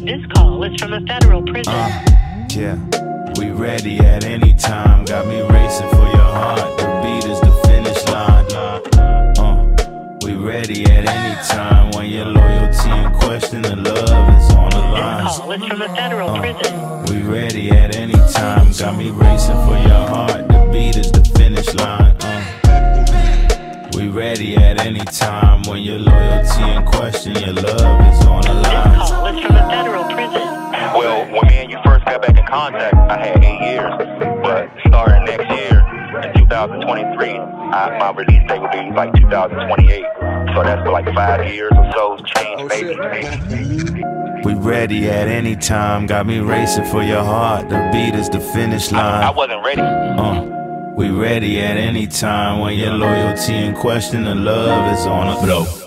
This call is from a federal prison. Yeah, we ready at any time. Got me racing for your heart. The beat is the finish line. We ready at any time. When your loyalty in question, the love is on the line. This call is from a federal prison. We ready at any time. Got me racing for your heart. The beat is the finish line. We ready at any time. When your loyalty in question, your love is on the line. This call is from a federal prison. Well, when me and you first got back in contact, I had 8 years. But starting next year, in 2023, my release date will be like 2028. So that's for like 5 years or so. Change, baby. We ready at any time. Got me racing for your heart. The beat is the finish line. I wasn't ready. We ready at any time. When your loyalty in question, the love is on the blow.